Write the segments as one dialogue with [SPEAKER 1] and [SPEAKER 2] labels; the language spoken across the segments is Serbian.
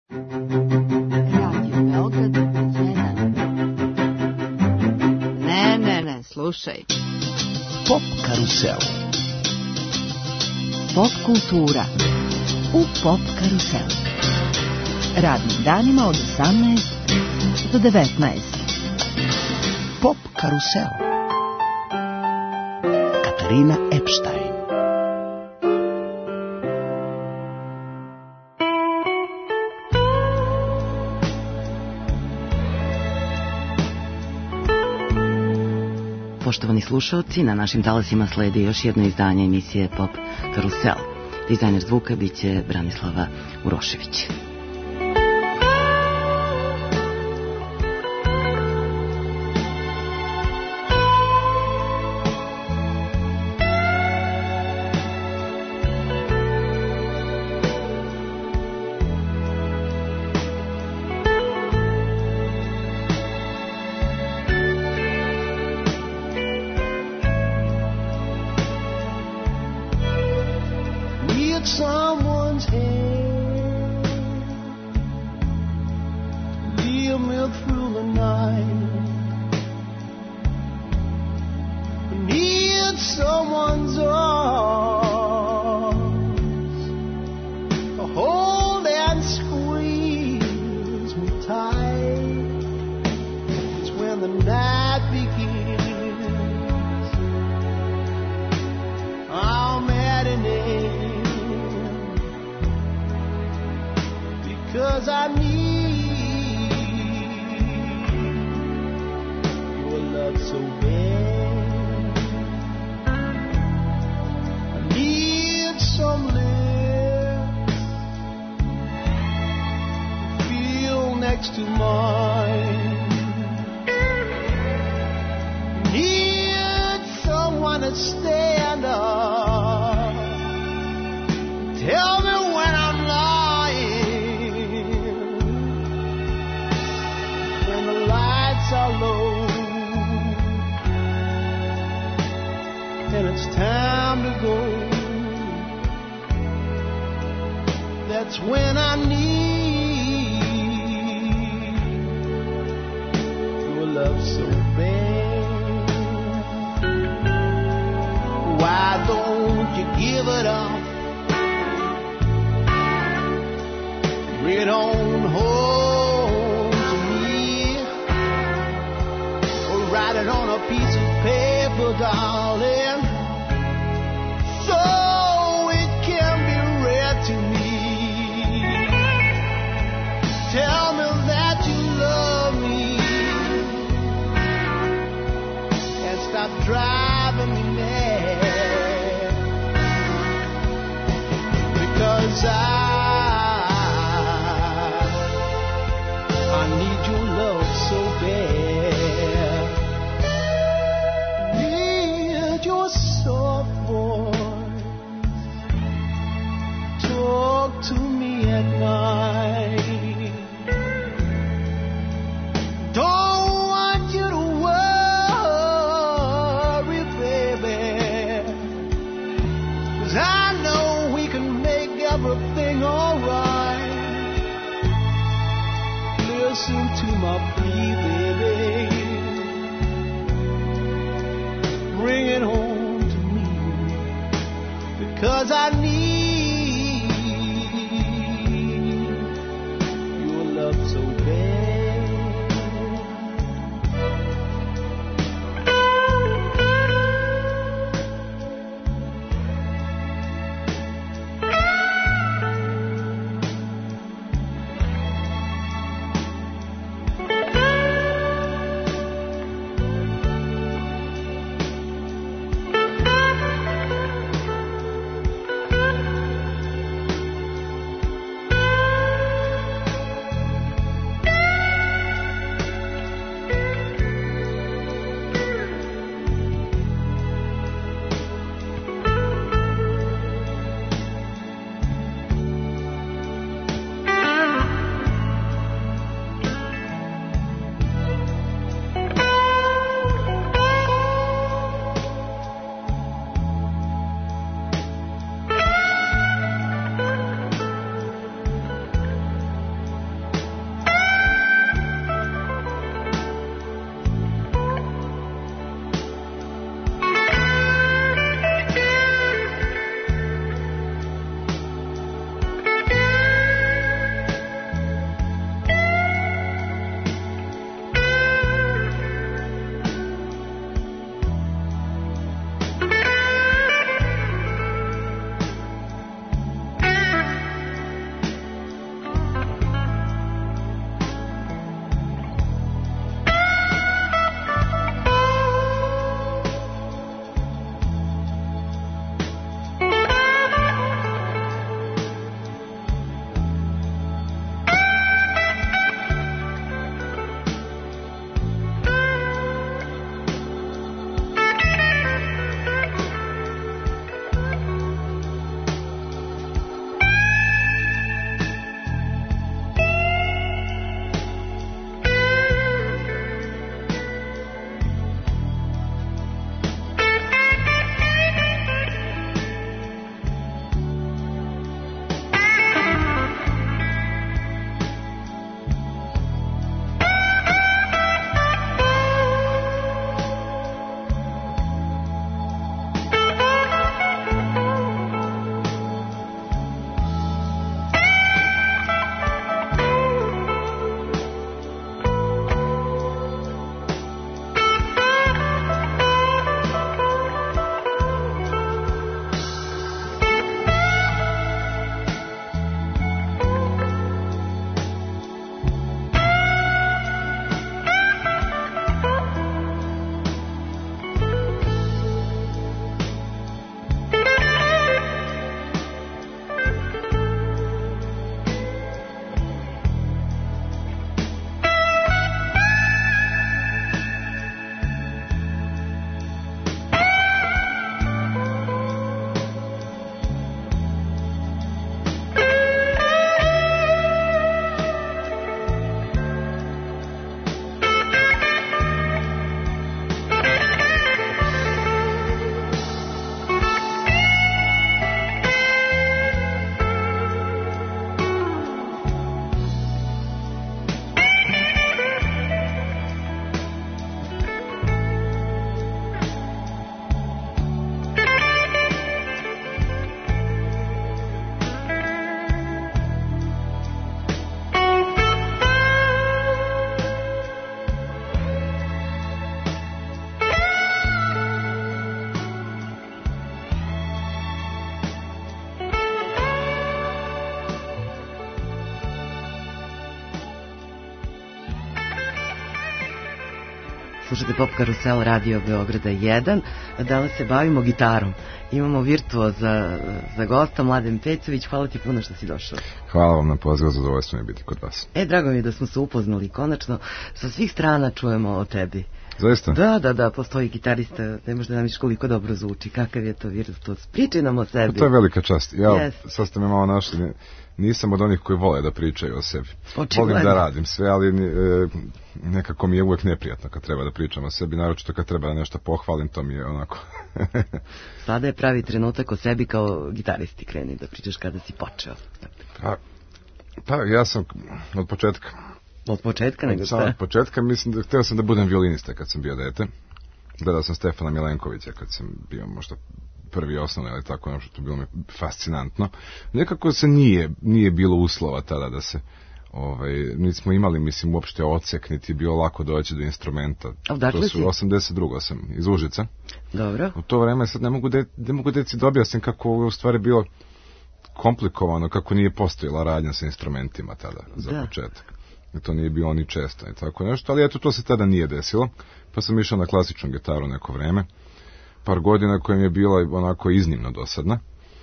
[SPEAKER 1] Radio Beograd 1. Ne, slušaj.
[SPEAKER 2] Pop karusel.
[SPEAKER 1] Pop kultura u Pop karuselu. Radnim danima od 18 do 19.
[SPEAKER 2] Pop karusel. Katarina Epstein.
[SPEAKER 3] Poštovani slušalci, na našim talasima sledi još jedno izdanje emisije Pop Karusel. Dizajner zvuka biće Branislava Urošević.
[SPEAKER 4] Someone's hand lead me through the night. Need someone's arms to hold and squeeze me tight. It's when the night begins. I'm at an end. 'Cause I need your love so bad. I need some lips to feel next to mine. Need someone to stand up. Tell me when I'm are low and it's time to go. That's when I need your love so bad. Why don't you give it up? Bring it on home. Write it on a piece of paper, darling, so it can be read to me. Tell me that you love me and stop driving me mad, because I need your love so bad. Your soft voice talk to me at night. Don't want you to worry, baby, 'cause I know we can make everything alright. Listen to my plea, baby. Bring it home to me, because I need your love so bad.
[SPEAKER 3] Slušate Pop Karusel Radio Beograda 1. Danas se bavimo gitarom. Imamo virtuoza za gosta, Mladen Pecović. Hvala ti puno što si došao.
[SPEAKER 5] Hvala vam na pozivu, zadovoljstvo mi je biti kod vas.
[SPEAKER 3] Drago mi je da smo se upoznali konačno. Sa svih strana čujemo o tebi.
[SPEAKER 5] Zaista?
[SPEAKER 3] Da, postoji gitarista, ne možda nam viš koliko dobro zvuči, kakav je to virtuoz. Pričaj nam o sebi.
[SPEAKER 5] To je velika čast. Sad ste me malo našli, nisam od onih koji vole da pričaju o sebi.
[SPEAKER 3] Očigledno.
[SPEAKER 5] Volim da radim sve, ali nekako mi je uvek neprijatno kad treba da pričam o sebi, naročito kad treba da nešto pohvalim, to mi je onako...
[SPEAKER 3] Sada je pravi trenutak o sebi kao gitaristi, kreni da pričaš kada si počeo.
[SPEAKER 5] Pa ja sam od početka.
[SPEAKER 3] Od početka nego šta?
[SPEAKER 5] Od početka, mislim da htio sam da budem violinista kad sam bio dete. Gledao sam Stefana Milenkovića kad sam bio možda prvi osnovno ili tako nešto, to bilo mi fascinantno. Nekako se nije bilo uslova tada da se, niti smo imali, mislim, uopšte odsek, niti je bilo lako doći do instrumenta.
[SPEAKER 3] Odakle si?
[SPEAKER 5] 82. sam iz Užica.
[SPEAKER 3] Dobro.
[SPEAKER 5] U to vreme sad ne mogu deci da objasnim kako je u stvari bilo komplikovano, kako nije postojala radnja sa instrumentima tada za početak. I to nije bilo ni često i tako nešto, ali eto, to se tada nije desilo, pa sam išao na klasičnu gitaru neko vreme, par godina koja mi je bila onako iznimno dosadna,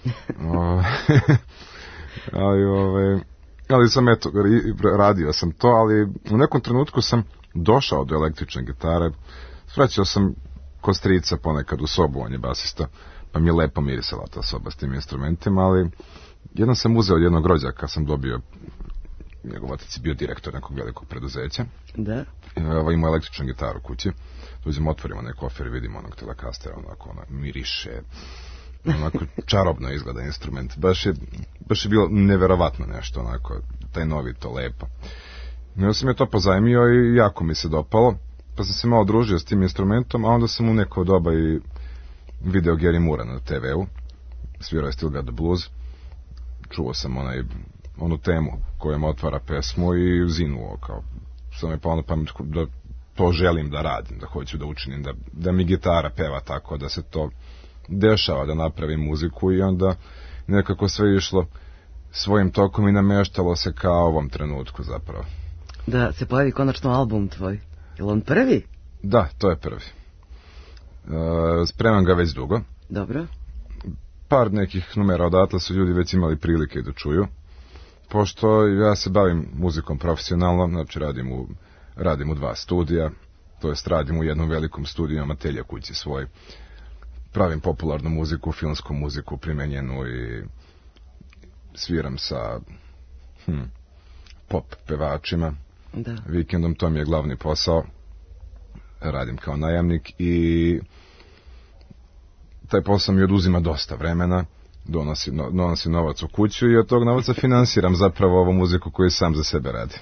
[SPEAKER 5] ali sam eto, radio sam to, ali u nekom trenutku sam došao do električne gitare, svraćao sam kod strica ponekad u sobu, on je basista, pa mi je lepo mirisala ta soba s tim instrumentima, ali jednom sam uzeo od jednog rođaka, sam dobio, njegov otac je bio direktor nekog velikog preduzeća.
[SPEAKER 3] Da.
[SPEAKER 5] Imao električnu gitaru kući. Dođemo, otvorimo neki kofer i vidimo onog Telecastera, onako miriše, onako čarobno izgleda instrument. Baš je bilo neverovatno nešto, onako, taj novi, to lepo. Ja sam je to pozajmio i jako mi se dopalo, pa sam se malo družio s tim instrumentom, a onda sam u neko doba i video Gary Moora na TV-u, svirao je Still Got the Blues, čuo sam onu temu kojom otvara pesmu i zinuo, kao sam je palo na pamet da to želim da radim, da hoću da učinim, da mi gitara peva tako, da se to dešava, da napravim muziku i onda nekako sve išlo svojim tokom i nameštalo se kao ovom trenutku zapravo.
[SPEAKER 3] Da se pojavi konačno album tvoj. Je li on prvi?
[SPEAKER 5] Da, to je prvi. Spremam ga već dugo.
[SPEAKER 3] Dobro.
[SPEAKER 5] Par nekih numera odatle su ljudi već imali prilike da čuju. Pošto ja se bavim muzikom profesionalno, znači radim u 2 studija, to jest radim u jednom velikom studiju, imam atelje kući svoj, pravim popularnu muziku, filmsku muziku primenjenu i sviram sa pop pevačima.
[SPEAKER 3] Da.
[SPEAKER 5] Vikendom, to mi je glavni posao, radim kao najamnik i taj posao mi oduzima dosta vremena, donosi novac u kuću i od tog novaca finansiram zapravo ovu muziku koju sam za sebe radim.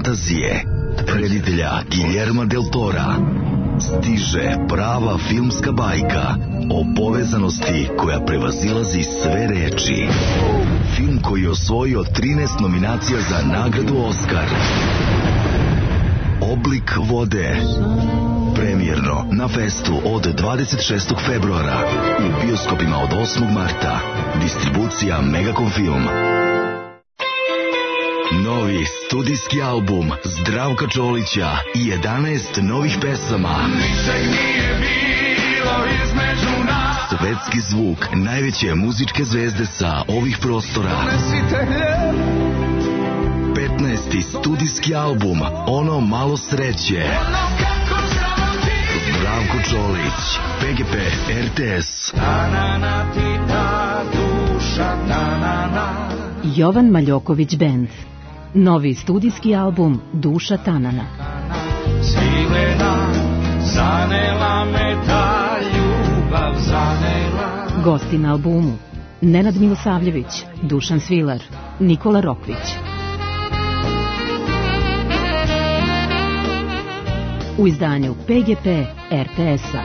[SPEAKER 6] fantazije, reditelja Guillerma del Tora, stiže prava filmska bajka o povezanosti koja prevazilazi sve reči. Film koji je osvojio 13 nominacija za nagradu Oskar. Oblik vode. Premijerno na festu od 26. februara. U bioskopima od 8. marta. Distribucija Megacom Film. Novi studijski album Zdravka Čolića i 11 novih pesama. Svetski zvuk najveće muzičke zvezde sa ovih prostora. 15. studijski album Ono malo sreće. Zdravko Čolić, PGP, RTS.
[SPEAKER 7] Jovan Maljoković Band. Novi studijski album Duša Tanana. Gosti na albumu Nenad Milosavljević, Dušan Svilar, Nikola Rokvić. U izdanju PGP RTS-a.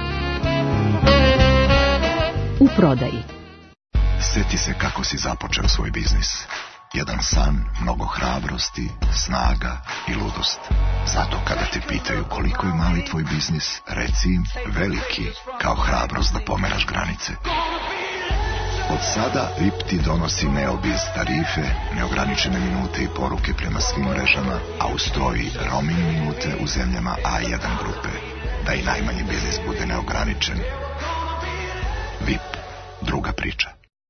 [SPEAKER 7] U prodaji.
[SPEAKER 8] Sjeti se kako si započeo svoj biznis. Jedan san, mnogo hrabrosti, snaga i ludost. Zato kada te pitaju koliko je mali tvoj biznis, reci im veliki, kao hrabrost da pomeraš granice. Od sada VIP ti donosi Neobiz tarife, neograničene minute i poruke prema svim mrežama, a uz to i roaming minute u zemljama A1 grupe, da i najmanji biznis bude neograničen. VIP, druga priča.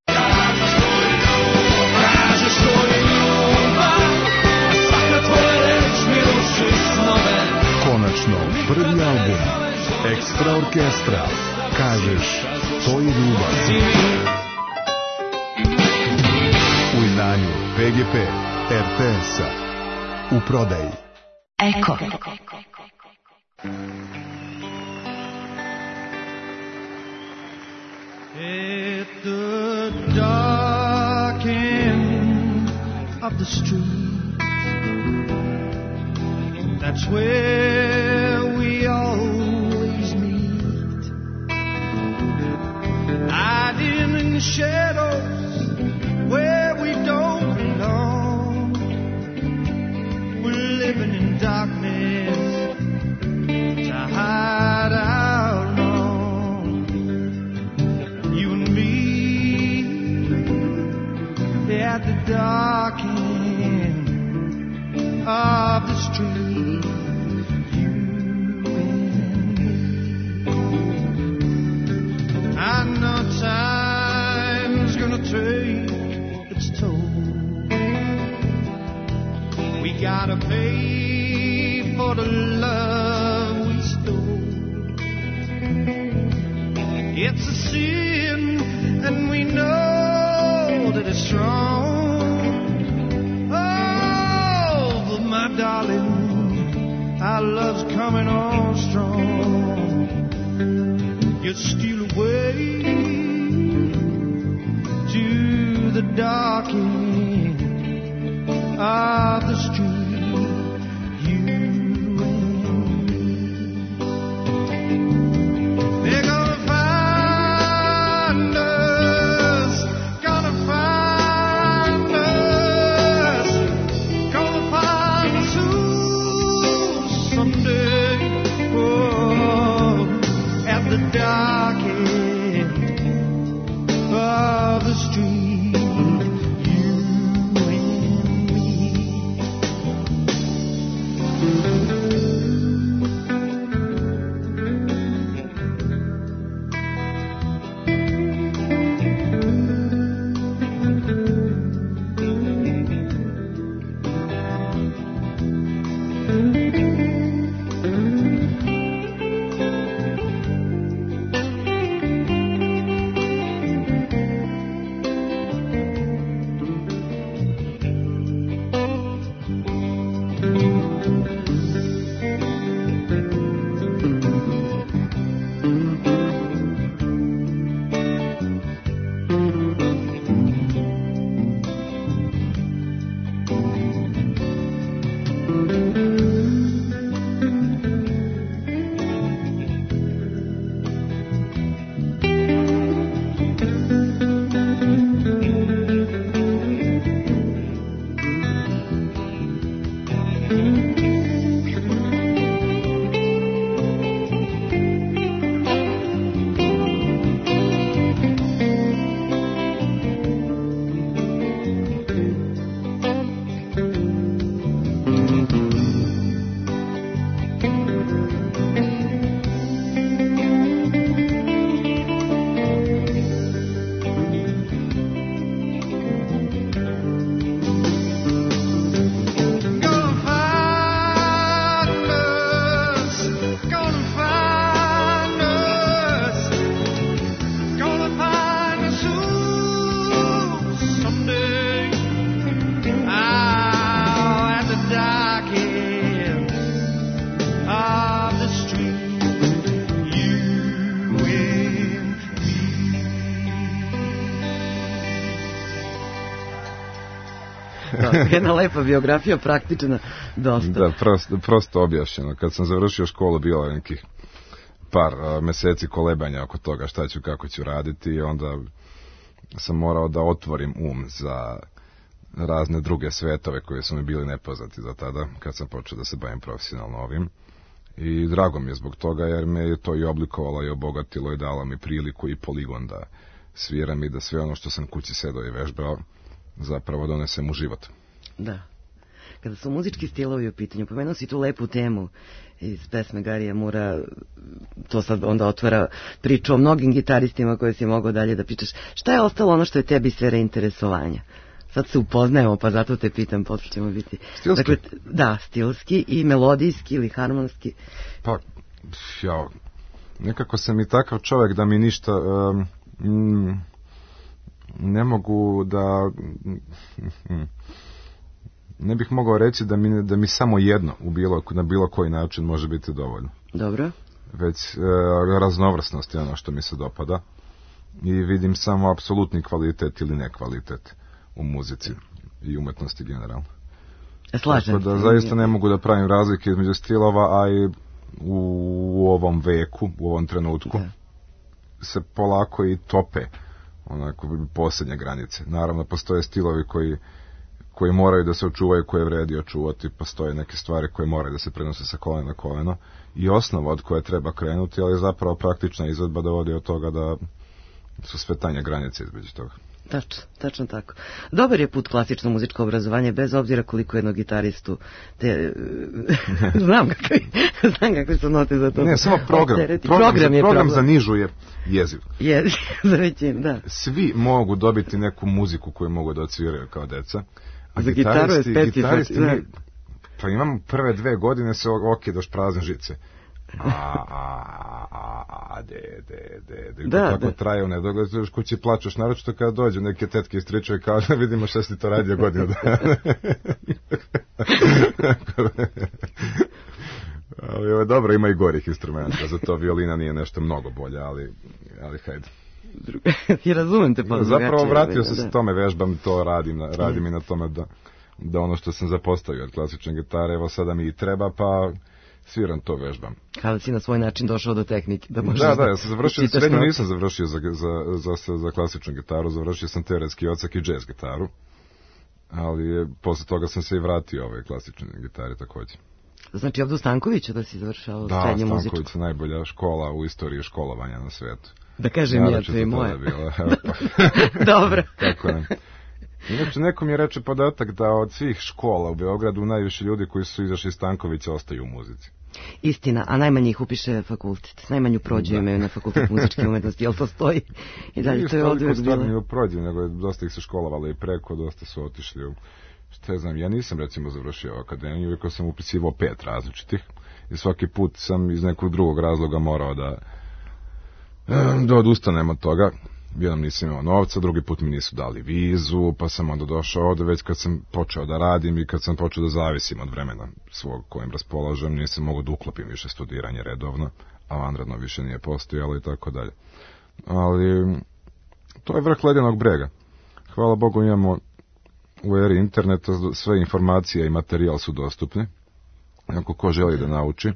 [SPEAKER 9] Konačno, prvi album Ekstra Orkestra. Kažeš, to je ljubav. U izdanju PGP RTS-a. U prodaji.
[SPEAKER 1] Eko.
[SPEAKER 4] At the dark end of the street, that's where we always meet. Hiding in the shadows where we don't belong. We're living in darkness to hide our wrong. You and me at the dark end of the street. You and me. I know time's gonna take its toll. We gotta pay for the love we stole. It's a sin, and we know that it's strong. Oh, but my darling, our love's coming on strong. You steal away to the dark end of the street.
[SPEAKER 3] Jedna lepa biografija, praktična, dosta.
[SPEAKER 5] Da, prosto objašnjeno. Kad sam završio školu, bilo je nekih par meseci kolebanja oko toga šta ću, kako ću raditi, i onda sam morao da otvorim za razne druge svetove koje su mi bili nepoznati do tada, kad sam počeo da se bavim profesionalno ovim. I drago mi je zbog toga, jer me je to i oblikovalo i obogatilo i dalo mi priliku i poligon da sviram i da sve ono što sam kući sedao i vežbao zapravo donesem u život.
[SPEAKER 3] Da. Kada su muzički stilovi u pitanju, pomenuo si tu lepu temu iz pesme Garija Mura, to sad onda otvara priču o mnogim gitaristima koje si mogao dalje da pričaš. Šta je ostalo ono što je tebi sfera interesovanja? Sad se upoznajemo, pa zato te pitam, posle ćemo biti...
[SPEAKER 5] Stilski?
[SPEAKER 3] Dakle, da, stilski i melodijski ili harmonski.
[SPEAKER 5] Pa, nekako sam i takav čovjek da mi ništa... ne mogu da... Ne bih mogao reći da mi samo jedno na bilo koji način može biti dovoljno.
[SPEAKER 3] Dobro.
[SPEAKER 5] Već raznovrsnost je ono što mi se dopada. I vidim samo apsolutni kvalitet ili nekvalitet u muzici i umetnosti generalno.
[SPEAKER 3] Slažem.
[SPEAKER 5] Tako da zaista ne mogu da pravim razlike između stilova, a i u ovom veku, u ovom trenutku, se polako i tope onako posljednje granice. Naravno, postoje stilovi koji moraju da se očuvaju, koje vredi očuvati, postoje neke stvari koje moraju da se prenose sa kolena na koleno i osnova od koje treba krenuti, ali zapravo praktična izvedba dovodi od toga da su sve tanje granice između toga.
[SPEAKER 3] Tačno tako. Dobar je put klasično muzičko obrazovanje, bez obzira koliko jednog gitaristu znam kakve su note za to.
[SPEAKER 5] Ne, samo program za nižu je jeziv.
[SPEAKER 3] Za većinu, da.
[SPEAKER 5] Svi mogu dobiti neku muziku koju mogu da odsviraju kao deca. A
[SPEAKER 3] za gitaru je specifično.
[SPEAKER 5] Pa imam prve 2 godine se okidaš prazne žice. Da, tako traje u nedogled, kući plačeš, naročito kada dođu neke tetke iz Tričeva i kaže, vidimo šta si to radio godinu dana. Ali dobro, ima i gorih instrumenta, zato violina nije nešto mnogo bolje, ali hajde.
[SPEAKER 3] I razumem te pa drugačije.
[SPEAKER 5] Zapravo vratio se tome, vežbam to, radim i na tome da ono što sam zapostavio od klasične gitare, evo sada mi i treba, pa sviram to, vežbam.
[SPEAKER 3] Kada si na svoj način došao do tehnike? Da,
[SPEAKER 5] ja sam završio, srednju nisam završio za klasičnu gitaru, završio sam teoretski odsek i jazz gitaru, ali posle toga sam se i vratio ovoj klasičnoj gitari također.
[SPEAKER 3] Znači ovdje u Stankoviću da si završao srednju muzičku? Da,
[SPEAKER 5] Stanković je najbolja škola u istoriji školovanja na svetu.
[SPEAKER 3] Da kažem ja, to je moje. Dobro.
[SPEAKER 5] Tako je. Inače, neko mi je reče podatak da od svih škola u Beogradu najviše ljudi koji su izašli iz Stankovića ostaju u muzici.
[SPEAKER 3] Istina, a najmanje ih upiše fakultet. Najmanju prođu imaju na fakultet muzičke umetnosti, jel to stoji? I dalje to je odvijek bilo.
[SPEAKER 5] Nije prođu, nego dosta ih se školovalo i preko, dosta su otišli u... Šta ja znam, ja nisam recimo završio akademiju, uvijek sam upisivao 5 različitih i svaki put sam iz nekog drugog razloga morao da odustanem od toga. Jednom nisam imao novca, drugi put mi nisu dali vizu, pa sam onda došao ovde već kad sam počeo da radim i kad sam počeo da zavisim od vremena svog kojim raspolažem, nisam mogao da uklopim više studiranje redovno, a vanredno više nije postojalo i tako dalje. Ali to je vrh ledenog brega. Hvala Bogu imamo u eri interneta sve informacije i materijal su dostupni. Ako ko želi da nauči,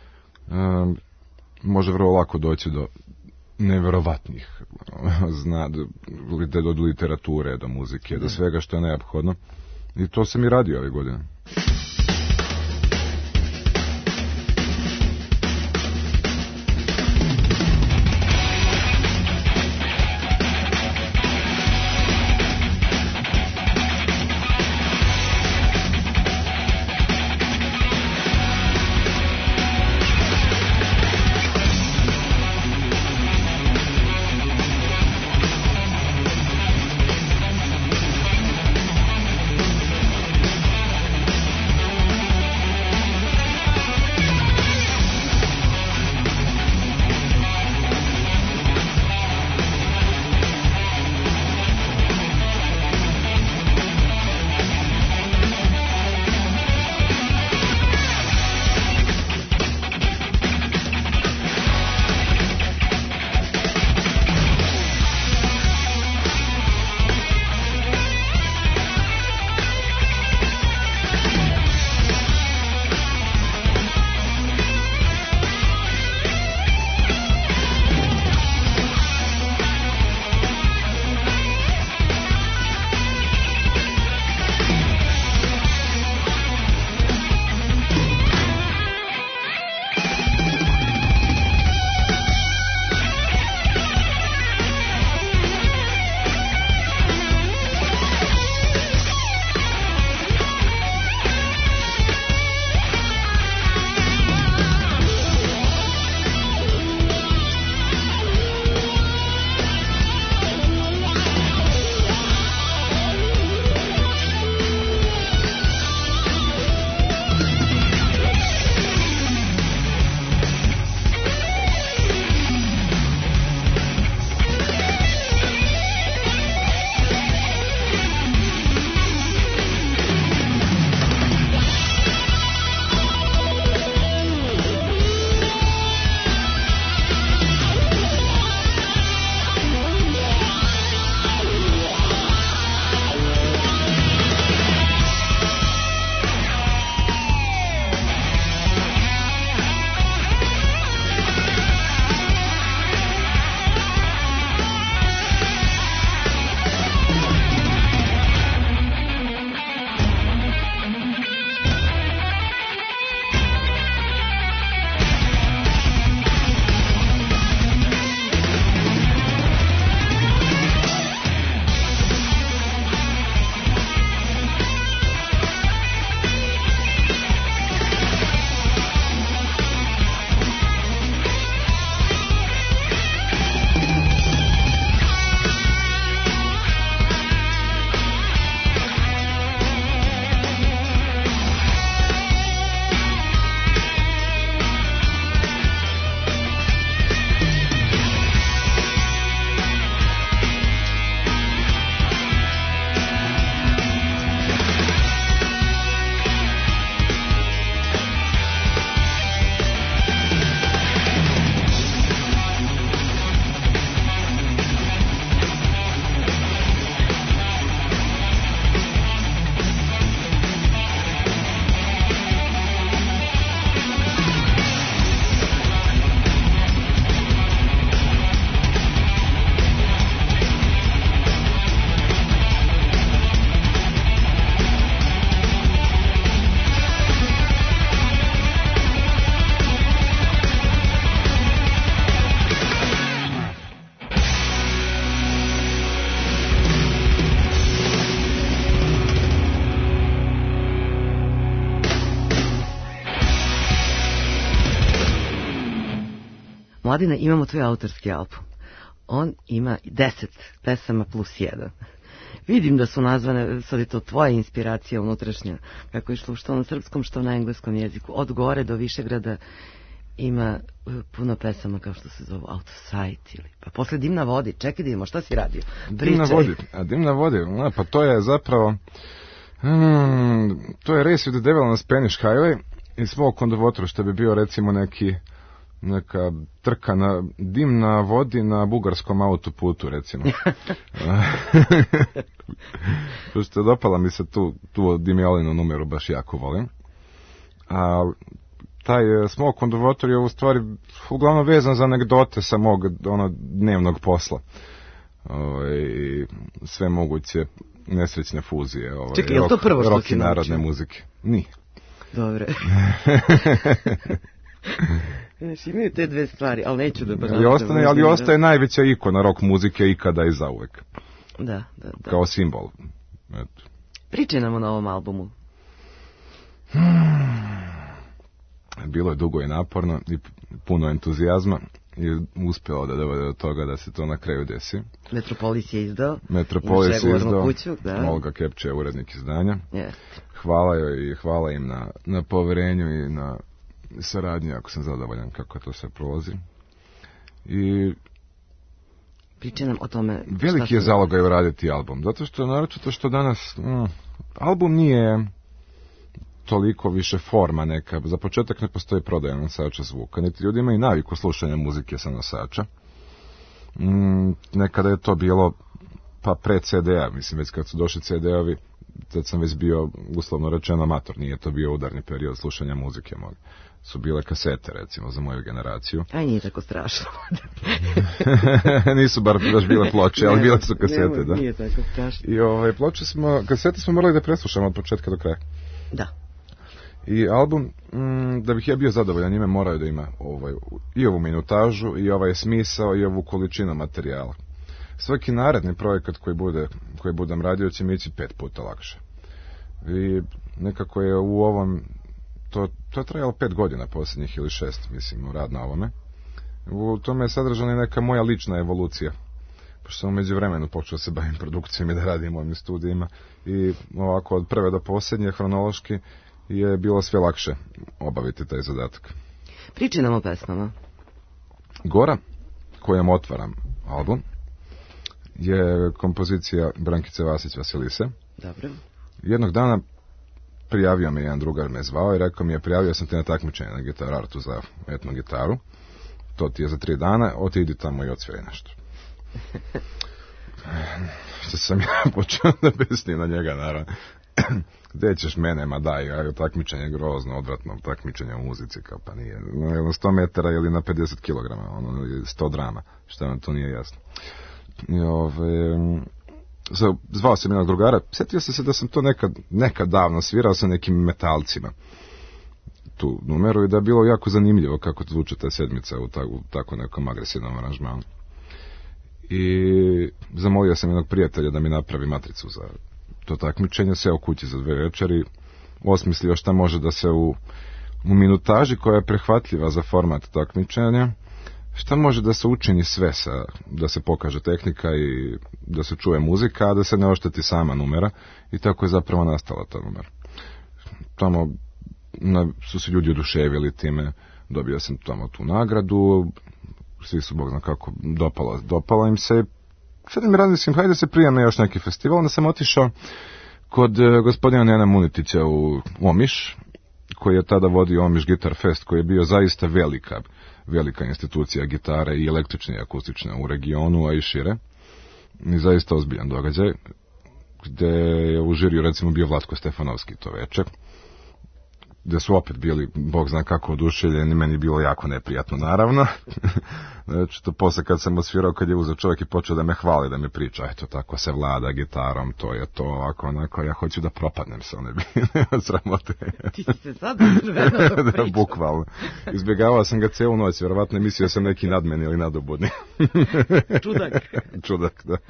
[SPEAKER 5] može vrlo lako doći do neverovatnih do literature, do muzike, do svega što je neophodno. I to sam i radio ove godine.
[SPEAKER 3] Mladine, imamo tvoj autorski album. On ima 10 pesama plus 1. Vidim da su nazvane, sad je to tvoja inspiracija unutrašnja, kako je išlo što na srpskom, što na engleskom jeziku. Od Gore do Višegrada ima puno pesama kao što se zovu Out of Sight ili pa posle Dim na vodi. Čekaj da vidimo šta si radio.
[SPEAKER 5] Dim na vodi, pa to je zapravo to je Race with the Devil on Spanish Highway i Smoke on the Water, što bi bio recimo neka trka na dim na vodi na bugarskom autoputu, recimo. Što dopala mi se tu Dimjalinu numeru, baš jako volim. A taj Smoke on the Water je u stvari uglavnom vezan za anegdote sa mog dnevnog posla. Sve moguće nesrećne fuzije.
[SPEAKER 3] Čekaj, je li to prvo što si
[SPEAKER 5] narodne muzike? Nije.
[SPEAKER 3] Dobre. Znači, imaju te dve stvari, ali neću da...
[SPEAKER 5] Ali ostaje najveća ikona rock muzike ikada i zauvek.
[SPEAKER 3] Da.
[SPEAKER 5] Kao simbol. Eto.
[SPEAKER 3] Priče nam o novom albumu.
[SPEAKER 5] Bilo je dugo i naporno i puno entuzijazma i uspjelo da dovede do toga da se to na kraju desi.
[SPEAKER 3] Metropolis je izdao.
[SPEAKER 5] Kuću, Olga Kepče je urednik izdanja. Hvala joj i hvala im na poverenju i na saradnji, ako sam zadovoljan kako to sve prolazi. I
[SPEAKER 3] priče nam o tome.
[SPEAKER 5] Veliki je zalogaj uraditi album, zato što naročito što danas album nije toliko više forma neka. Za početak ne postoji prodaja nosača zvuka, niti ljudi imaju naviku slušanja muzike sa nosača. Nekada je to bilo pa pre CD-a, mislim već kad su došli CD-ovi, tad sam već bio uslovno rečeno amator, nije to bio udarni period slušanja muzike moga. Su bile kasete, recimo, za moju generaciju.
[SPEAKER 3] Aj, nije tako strašno.
[SPEAKER 5] Nisu baš bile ploče, ali bile su kasete, da.
[SPEAKER 3] Nije tako strašno.
[SPEAKER 5] I kasete smo morali da preslušamo od početka do kraja.
[SPEAKER 3] Da.
[SPEAKER 5] I album, da bih ja bio zadovoljan njime, moraju da ima i ovu minutažu, i ovaj smisao, i ovu količinu materijala. Svaki naredni projekat koji budem radio će mi ići 5 puta lakše. I nekako je u ovom, to je trajalo 5 godina posljednjih ili 6, mislim, rad na ovome. U tome je sadržana neka moja lična evolucija. Pošto sam u međuvremenu počeo se bavim produkcijom i da radim u ovim studijima. I ovako od prve do posljednje, hronološki, je bilo sve lakše obaviti taj zadatak.
[SPEAKER 3] Priči nam o pesmama.
[SPEAKER 5] Gora, kojom otvaram album, je kompozicija Brankice Vasić-Vasilise.
[SPEAKER 3] Dobro.
[SPEAKER 5] Jednog dana prijavio me jedan drugar, me zvao i rekao mi je, prijavio sam te na takmičenje na Gitar Artu za etno gitaru. To ti je za 3 dana, idi tamo i odsviraj nešto. Što sam ja počeo da besnim na njega, naravno. Gde ćeš mene, ma daj, takmičenje grozno, odvratno takmičenje u muzici, kao pa nije. Na 100 metara ili na 50 kilograma, ili 100 drama, što vam to nije jasno. Zvao sam jednog drugara, sjetio sam se da sam to nekad davno svirao sa nekim metalcima tu numeru i da je bilo jako zanimljivo kako zvuče ta sedmica u tako nekom agresivnom aranžmanu. I zamolio sam jednog prijatelja da mi napravi matricu za to takmičenje, seo kući za 2 večeri, osmislio šta može da se u minutaži koja je prehvatljiva za format takmičenja, šta može da se učini sve da se pokaže tehnika i da se čuje muzika, a da se ne ošteti sama numera, i tako je zapravo nastala ta numera. Tamo su se ljudi oduševili time, dobio sam tamo tu nagradu, svi su, Bog zna kako, dopala im se. Sad mi razmislim, hajde se prijem na još neki festival, onda sam otišao kod gospodina Nena Munitića u Omiš, koji je tada vodio Omiš Guitar Fest, koji je bio zaista velika institucija gitare i električne i akustične u regionu, a i šire. I zaista ozbiljan događaj, gde je u žiriju recimo bio Vlatko Stefanovski to večer, gde su opet bili, Bog zna kako, oduševljeni, meni je bilo jako neprijatno, naravno. Znači, to posle kad sam osvirao, kad je uzeo čovjek i počeo da me hvali, da me priča, eto, tako se vlada gitarom, to je to, ovako, onako, ja hoću da propadnem se, one bile od sramote.
[SPEAKER 3] Ti si se sad izvrveno da pričao.
[SPEAKER 5] Da, bukvalno. Izbjegavao sam ga celu noć, vjerovatno mislio sam neki nadmeni ili nadobudni. Čudak, da.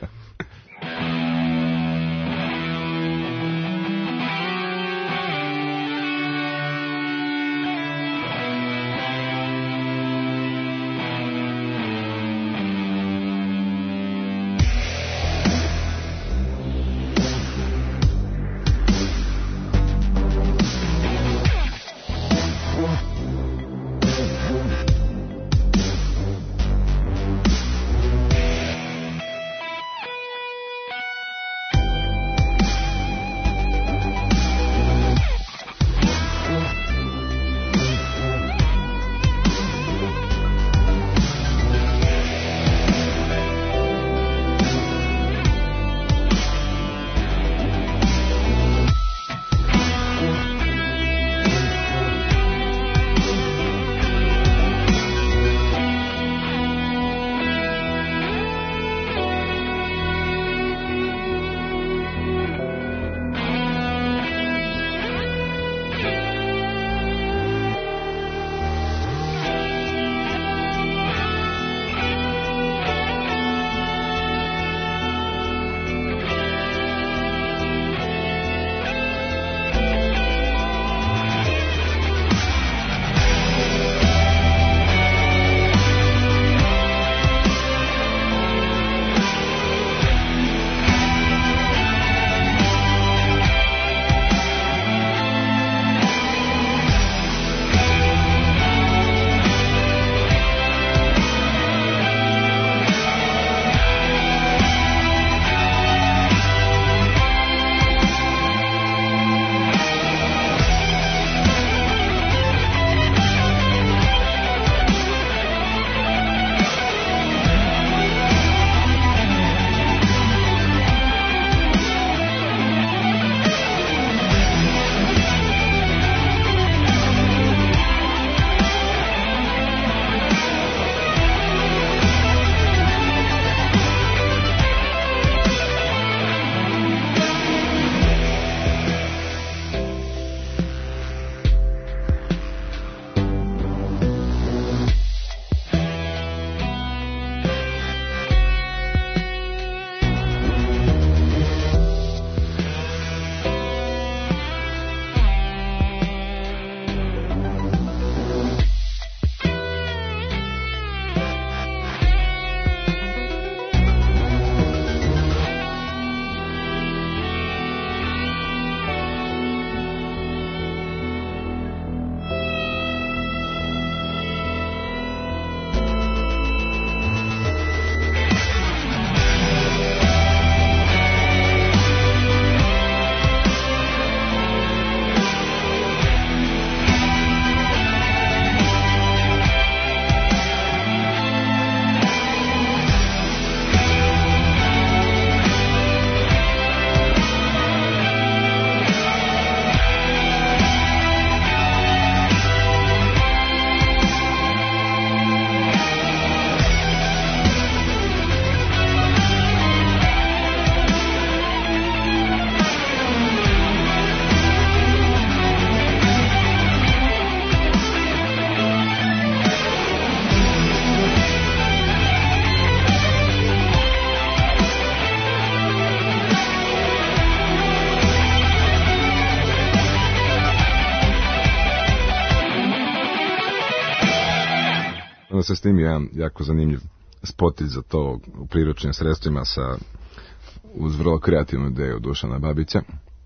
[SPEAKER 5] Onda se snimio jedan jako zanimljiv spotić za to u priručnim sredstvima uz vrlo kreativnu ideju Dušana Babića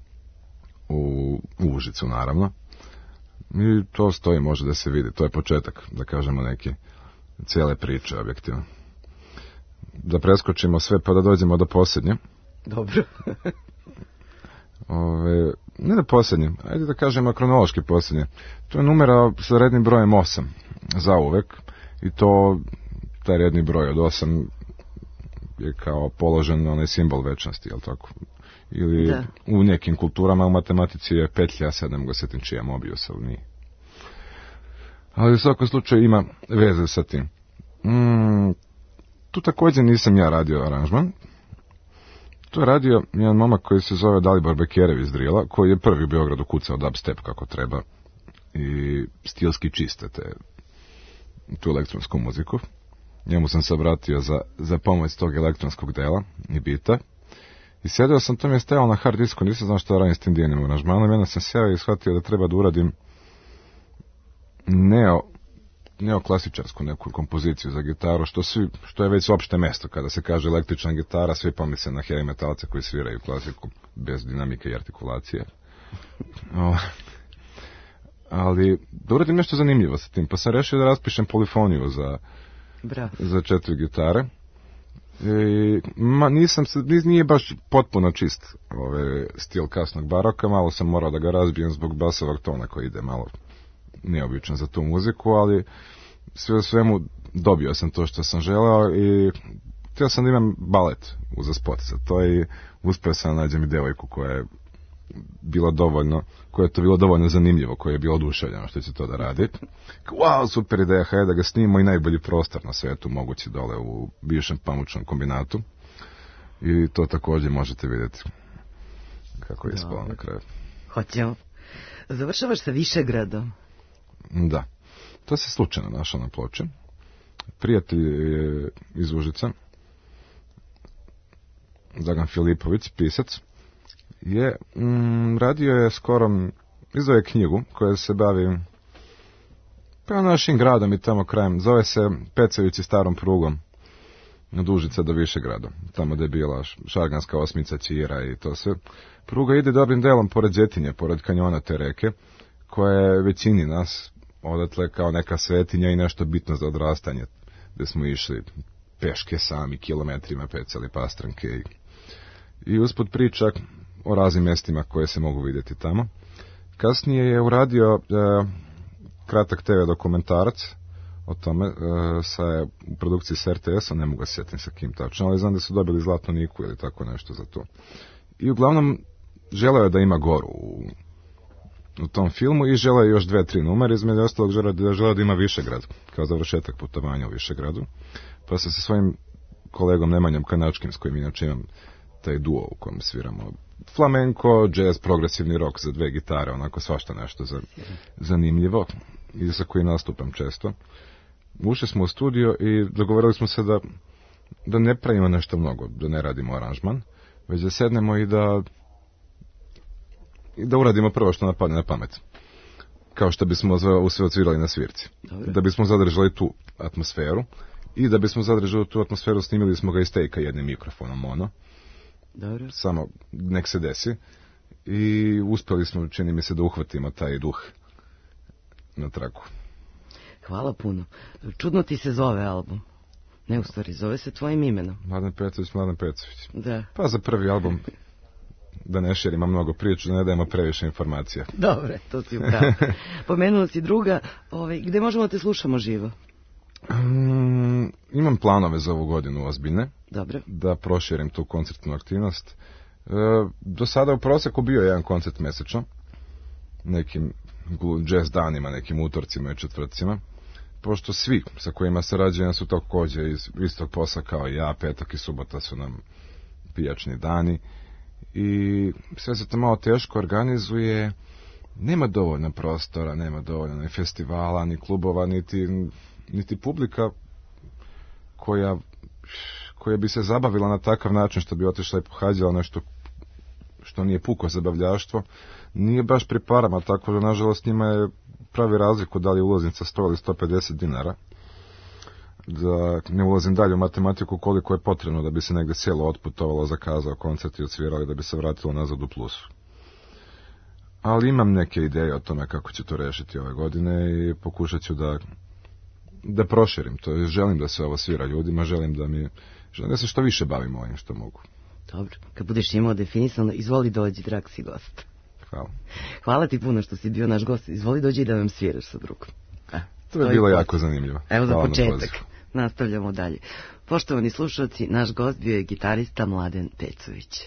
[SPEAKER 5] u Užicu naravno. I to stoji, može da se vidi. To je početak, da kažemo, neke cijele priče objektivno. Da preskočimo sve pa da dođemo do posljednje.
[SPEAKER 3] Dobro.
[SPEAKER 5] Ne da posljednje, ajde da kažemo kronološki posljednje. To je numera sa rednim brojem 8 zauvek i to taj redni broj od 8 je kao položen onaj simbol večnosti, jel tako? Ili da. U nekim kulturama u matematici je petlja, sad ne mogu setim čija Mobiusa nije. Ali u svakom slučaju ima veze sa tim. Tu također nisam ja radio aranžman. To je radio jedan momak koji se zove Dalibor Bekerev iz Drila, koji je prvi u Beogradu kucao dubstep kako treba i stilski čiste tu elektronsku muziku. Njemu sam se obratio za pomoć tog elektronskog dela i bita. I sjedio sam, to mi je stajalo na hard disku, nisam znao što radim s tim dijenim aranžmanom. Jedna sam sjeo i shvatio da treba da uradim neoklasičarsku neku kompoziciju za gitaru, što je već opšte mesto. Kada se kaže električna gitara, svi pomisle na heavy metalce koji sviraju klasiku bez dinamike i artikulacije. Ali da uradim nešto zanimljivo sa tim, pa sam rešio da raspišem polifoniju za 4 gitare. Nije baš potpuno čist stil kasnog baroka, malo sam morao da ga razbijem zbog basovog tona koji ide malo neobičan za tu muziku, ali sve u svemu dobio sam to što sam želeo i htio sam da imam balet uza spot za to i uspio sam da nađem i devojku koja je to bilo dovoljno zanimljivo, koja je bilo oduševljeno što će to da radi. Wow, super ideja, hajde da ga snimimo i najbolji prostor na svetu mogući dole u bivšem pamučnom kombinatu. I to također možete vidjeti kako je ispalo na kraju.
[SPEAKER 3] Hoćemo. Završavaš sa Višegradom.
[SPEAKER 5] Da. To se slučajno našao na ploči. Prijatelj je iz Užica, Dragan Filipović, pisac, radio je skoro, izdao je knjigu koja se bavi našim gradom i tamo krajem. Zove se Pecajući starom prugom od Užica do Višegrada. Tamo gde je bila Šarganska osmica, Ćira i to sve. Pruga ide dobrim delom pored Đetinje, pored kanjona te reke, koja je većini nas odatle kao neka svetinja i nešto bitno za odrastanje, gde smo išli peške sami, kilometrima pecali pastranke i usput priča o raznim mestima koje se mogu vidjeti tamo. Kasnije je uradio kratak TV dokumentarac o tome u produkciji s RTS-om, ne mogu se sjetiti sa kim tačno, ali znam da su dobili Zlatnu Niku ili tako nešto za to. I uglavnom želeo je da ima goru u tom filmu i želeo je još 2-3 numere, između ostalog želeo da ima Višegrad, kao završetak putovanja u Višegradu. Pa sam sa svojim kolegom Nemanjom Kanačkim, s kojim inače imam taj duo u kojem sviramo flamenko, jazz, progresivni rock za 2 gitare, onako svašta nešto zanimljivo i sa kojim nastupam često. Ušli smo u studio i dogovorili smo se da ne pravimo nešto mnogo, da ne radimo aranžman, već da sednemo i da uradimo prvo što napadne na pamet. Kao što bismo sve odsvirali na svirci. Dobre. Da bismo zadržali tu atmosferu i da bismo zadržali tu atmosferu snimili smo ga iz tejka jednim mikrofonom mono.
[SPEAKER 3] Dobro.
[SPEAKER 5] Samo nek se desi. I uspeli smo, čini mi se, da uhvatimo taj duh na traku.
[SPEAKER 3] Hvala puno. Čudno ti se zove album. Ne, u stvari, zove se tvojim imenom.
[SPEAKER 5] Mladen Pecović.
[SPEAKER 3] Da.
[SPEAKER 5] Pa za prvi album, da ne širimo mnogo priču, da ne dajemo previše informacija.
[SPEAKER 3] Dobre, to si upravo. Pomenuo si druga, gde možemo da te slušamo živo?
[SPEAKER 5] Imam planove za ovu godinu ozbiljne.
[SPEAKER 3] Dobro.
[SPEAKER 5] Da proširim tu koncertnu aktivnost. Do sada u proseku bio jedan koncert mesečno. Nekim jazz danima, nekim utorcima i četvrtcima. Pošto svi sa kojima sarađujem su također iz istog posla kao i ja, petak i subota su nam pijačni dani. I sve se to malo teško organizuje. Nema dovoljno prostora, nema dovoljno ni festivala, ni klubova, niti publika koja bi se zabavila na takav način što bi otišla i pohađala nešto što nije puko zabavljaštvo. Nije baš pri parama, tako da nažalost njima je pravi razliku da li je ulaznica 100 ili 150 dinara. da ne ulazim dalje u matematiku koliko je potrebno da bi se negde cijelo otputovalo, zakazao koncert i odsvirali da bi se vratilo nazad u plusu. Ali imam neke ideje o tome kako ću to rešiti ove godine i pokušat ću da proširim to. Želim da se ovo svira ljudima, želim da se što više bavim ovim što mogu.
[SPEAKER 3] Dobro, kad budeš imao definisano, izvoli dođi, drag si gost.
[SPEAKER 5] Hvala.
[SPEAKER 3] Hvala ti puno što si bio naš gost. Izvoli dođi i da vam sviraš sa drugom.
[SPEAKER 5] To je bilo jako zanimljivo.
[SPEAKER 3] Evo za početak. Nastavljamo dalje. Poštovani slušalci, naš gost bio je gitarista Mladen Pecović.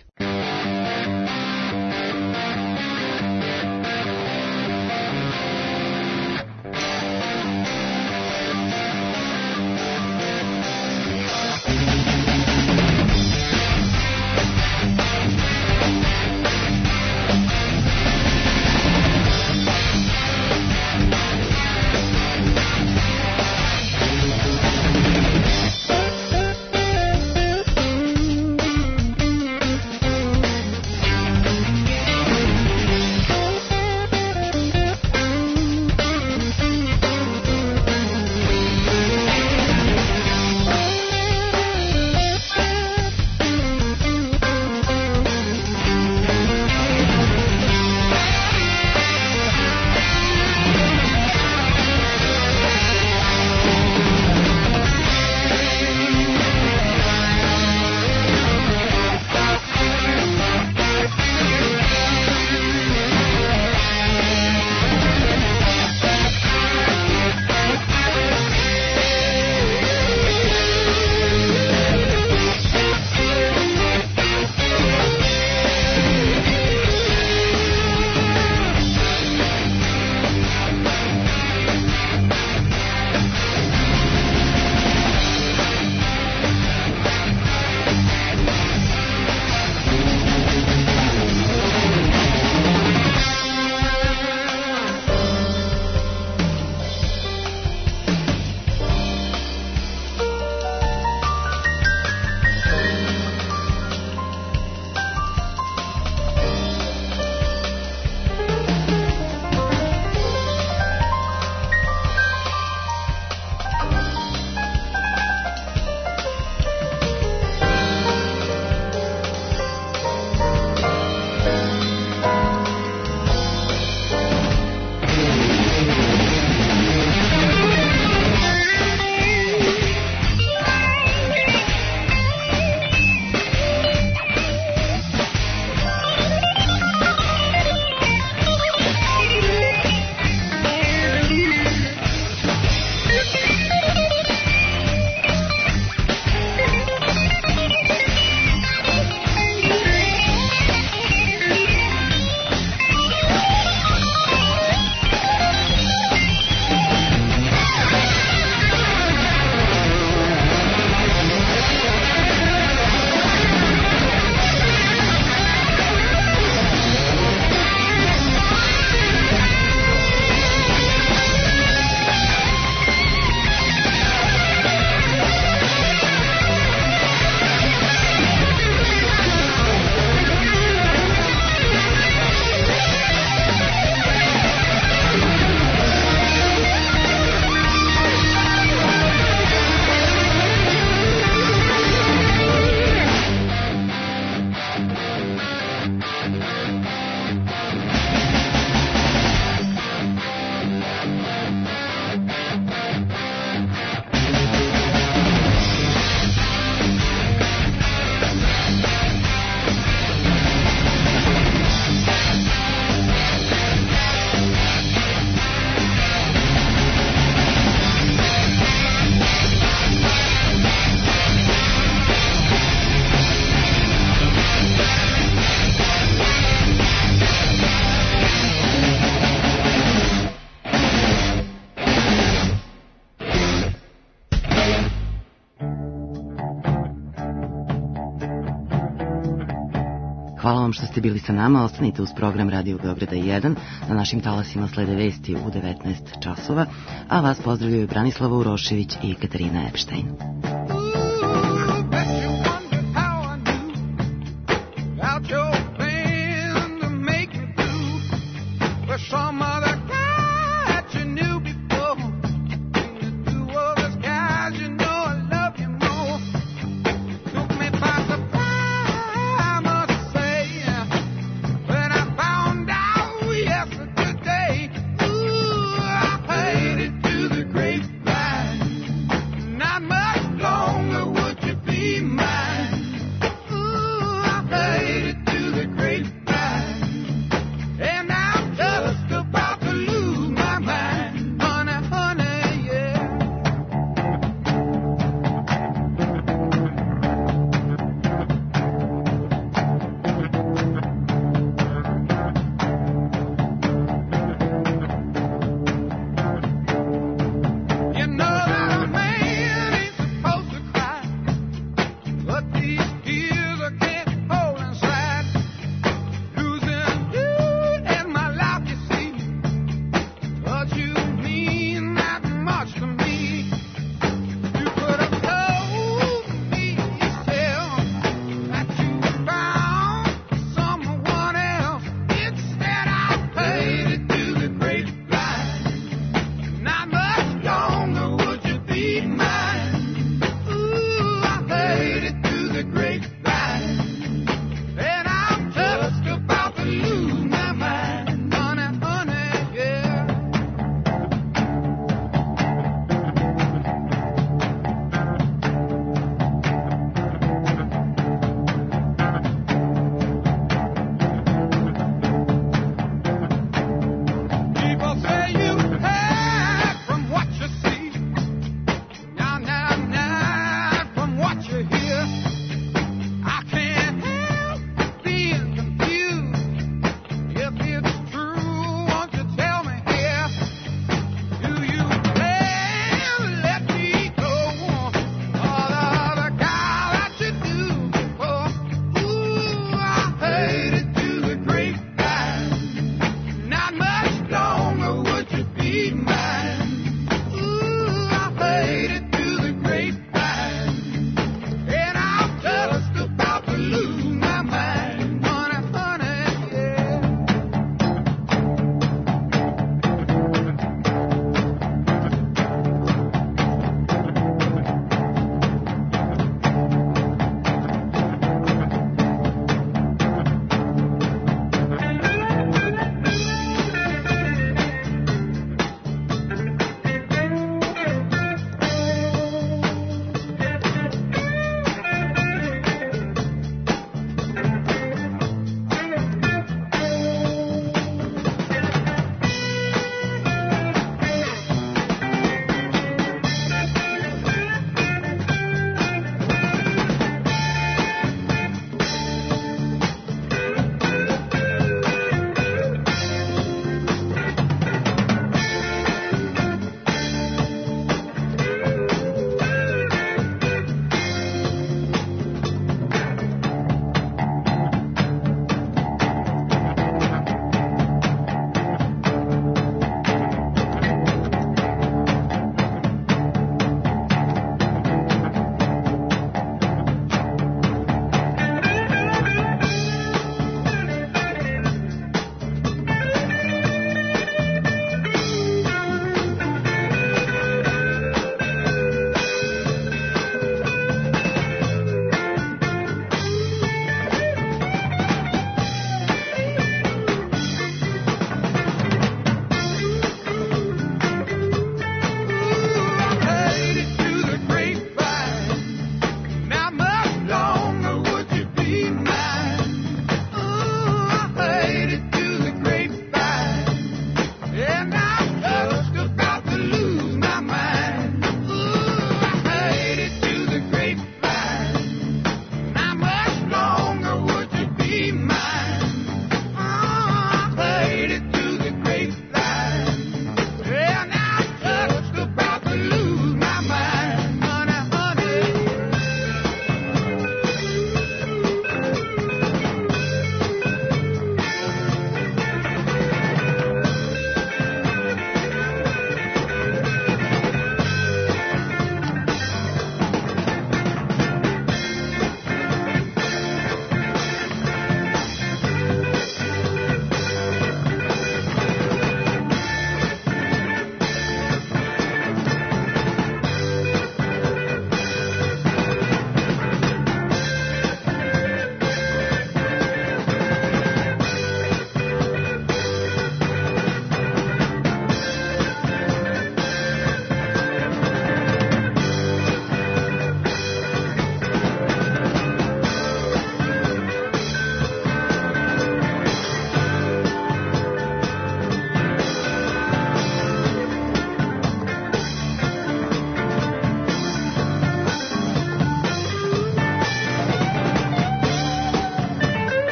[SPEAKER 3] Hvala vam što ste bili sa nama. Ostanite uz program Radio Beograda 1. Na našim talasima slede vesti u 19 časova. A vas pozdravljaju Branislava Urošević i Katarina Epštajn.